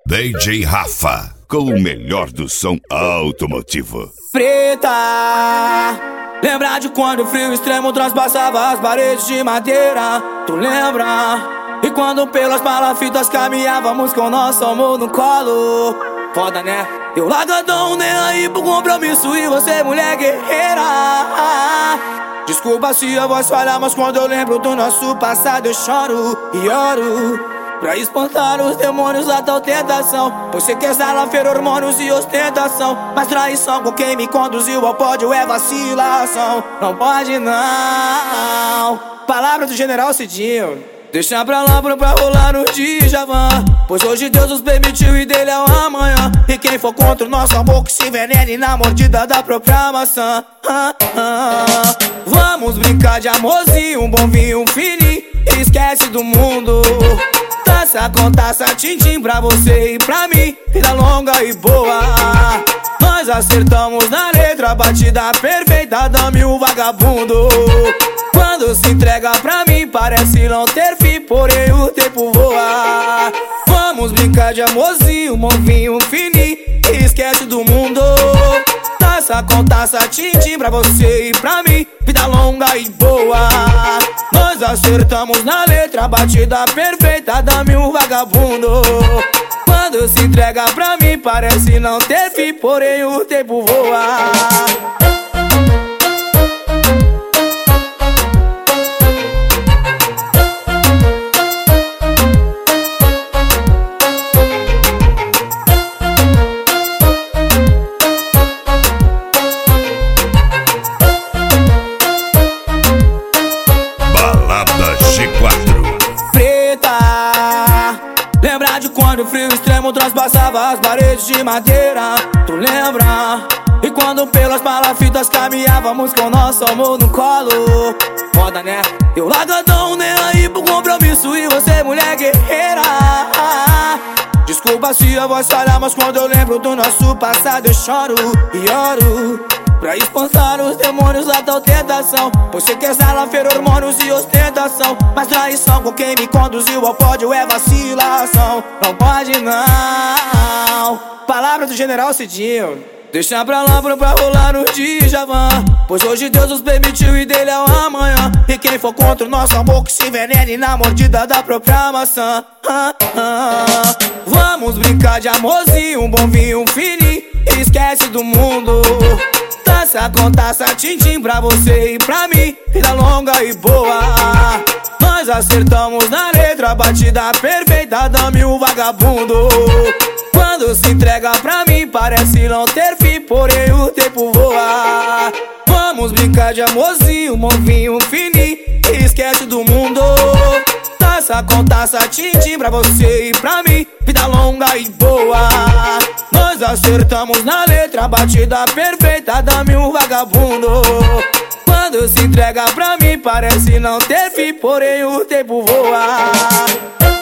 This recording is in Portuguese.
DJ Rafa, com o melhor do som automotivo. Preta, lembra de quando o frio extremo transpassava as paredes de madeira? Tu lembra? E quando pelas palafitas caminhávamos com nosso amor no colo? Foda, né? Eu largadão, nem aí pro compromisso e você mulher guerreira. Desculpa se a voz falha, mas quando eu lembro do nosso passado eu choro e oro. Pra espantar os demônios da tal tentação. Você quer salafeiro, hormônios e ostentação, mas traição com quem me conduziu ao pódio é vacilação. Não pode não. Palavra do general Cidinho. Deixa pra lá pra rolar no Djavan, pois hoje Deus nos permitiu e dele é o amanhã. E quem for contra o nosso amor que se envenene na mordida da própria maçã. Vamos brincar de amorzinho, um bom vinho, um fininho, esquece do mundo. Taça com taça, tim-tim pra você e pra mim, vida longa e boa. Nós acertamos na letra, batida perfeita, dame o vagabundo. Quando se entrega pra mim parece não ter fim, porém o tempo voa. Vamos brincar de amorzinho, bom vinho, fininho, esquece do mundo. Taça com taça, tim-tim pra você e pra mim, vida longa e boa. Nós acertamos na letra, batida perfeita, dame um vagabundo. Quando se entrega pra mim parece não ter fim, porém o tempo voa. Lembra de quando o frio extremo transpassava as paredes de madeira? Tu lembra? E quando pelas palafitas caminhávamos com nosso amor no colo? Foda, né? Eu largadão, nem aí pro compromisso e você mulher guerreira. Desculpa se a voz falha, mas quando eu lembro do nosso passado eu choro e oro. Pra espantar os demônios da tal tentação. Você quer salafeiro, hormônios e ostentação, mas traição com quem me conduziu ao pódio é vacilação. Não pode não. Palavra do general Cidinho. Deixa pra lá pra rolar no Djavan, pois hoje Deus nos permitiu e dele é o amanhã. E quem for contra o nosso amor que se envenene na mordida da própria maçã. Vamos brincar de amorzinho, um bom vinho, um fininho, esquece do mundo. Taça com taça, tim-tim pra você e pra mim, vida longa e boa. Nós acertamos na letra, batida perfeita, dame o vagabundo. Quando se entrega pra mim parece não ter fim, porém o tempo voa. Vamos brincar de amorzinho, bom vinho, fininho, esquece do mundo. Taça com taça, tim-tim pra você e pra mim, vida longa e boa. Nós acertamos na letra, batida perfeita, dame um vagabundo. Quando se entrega pra mim parece não ter fim, porém o tempo voa.